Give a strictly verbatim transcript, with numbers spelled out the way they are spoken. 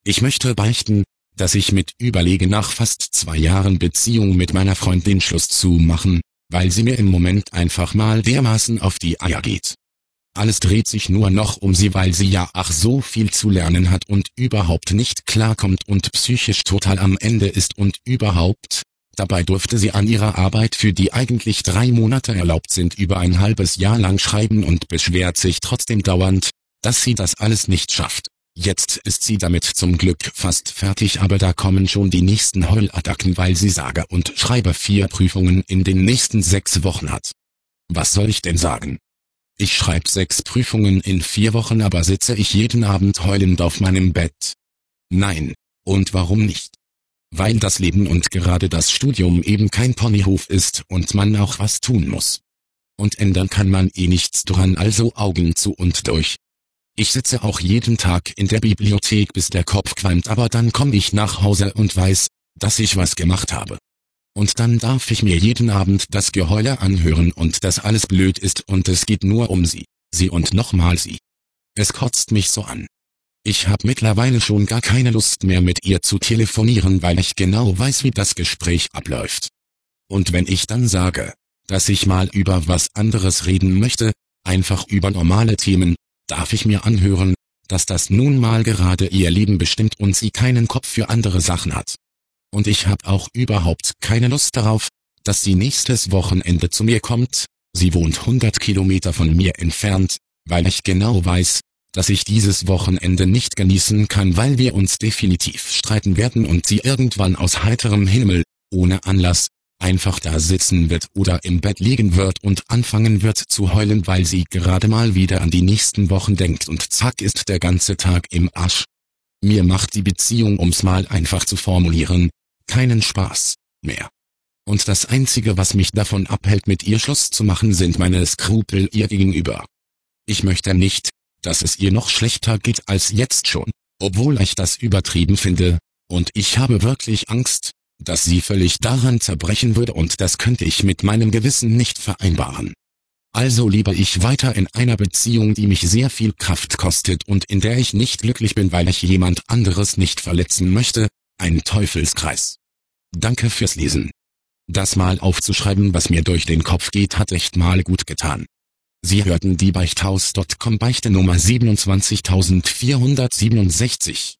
Ich möchte beichten, dass ich mit überlege, nach fast zwei Jahren Beziehung mit meiner Freundin Schluss zu machen, weil sie mir im Moment einfach mal dermaßen auf die Eier geht. Alles dreht sich nur noch um sie, weil sie ja ach so viel zu lernen hat und überhaupt nicht klarkommt und psychisch total am Ende ist und überhaupt. Dabei durfte sie an ihrer Arbeit, für die eigentlich drei Monate erlaubt sind, über ein halbes Jahr lang schreiben und beschwert sich trotzdem dauernd, dass sie das alles nicht schafft. Jetzt ist sie damit zum Glück fast fertig, aber da kommen schon die nächsten Heulattacken, weil sie sage und schreibe vier Prüfungen in den nächsten sechs Wochen hat. Was soll ich denn sagen? Ich schreibe sechs Prüfungen in vier Wochen, aber sitze ich jeden Abend heulend auf meinem Bett? Nein. Und warum nicht? Weil das Leben und gerade das Studium eben kein Ponyhof ist und man auch was tun muss. Und ändern kann man eh nichts dran, also Augen zu und durch. Ich sitze auch jeden Tag in der Bibliothek, bis der Kopf qualmt, aber dann komme ich nach Hause und weiß, dass ich was gemacht habe. Und dann darf ich mir jeden Abend das Geheule anhören und dass alles blöd ist und es geht nur um sie, sie und nochmal sie. Es kotzt mich so an. Ich habe mittlerweile schon gar keine Lust mehr, mit ihr zu telefonieren, weil ich genau weiß, wie das Gespräch abläuft. Und wenn ich dann sage, dass ich mal über was anderes reden möchte, einfach über normale Themen, darf ich mir anhören, dass das nun mal gerade ihr Leben bestimmt und sie keinen Kopf für andere Sachen hat. Und ich habe auch überhaupt keine Lust darauf, dass sie nächstes Wochenende zu mir kommt. Sie wohnt hundert Kilometer von mir entfernt, weil ich genau weiß, dass ich dieses Wochenende nicht genießen kann, weil wir uns definitiv streiten werden und sie irgendwann aus heiterem Himmel, ohne Anlass, einfach da sitzen wird oder im Bett liegen wird und anfangen wird zu heulen, weil sie gerade mal wieder an die nächsten Wochen denkt und zack ist der ganze Tag im Arsch. Mir macht die Beziehung, um's mal einfach zu formulieren, keinen Spaß mehr. Und das Einzige, was mich davon abhält, mit ihr Schluss zu machen, sind meine Skrupel ihr gegenüber. Ich möchte nicht, dass es ihr noch schlechter geht als jetzt schon, obwohl ich das übertrieben finde, und ich habe wirklich Angst, dass sie völlig daran zerbrechen würde und das könnte ich mit meinem Gewissen nicht vereinbaren. Also lebe ich weiter in einer Beziehung, die mich sehr viel Kraft kostet und in der ich nicht glücklich bin, weil ich jemand anderes nicht verletzen möchte, ein Teufelskreis. Danke fürs Lesen. Das mal aufzuschreiben, was mir durch den Kopf geht, hat echt mal gut getan. Sie hörten die Beichthaus Punkt com Beichte Nummer siebenundzwanzigtausendvierhundertsiebenundsechzig.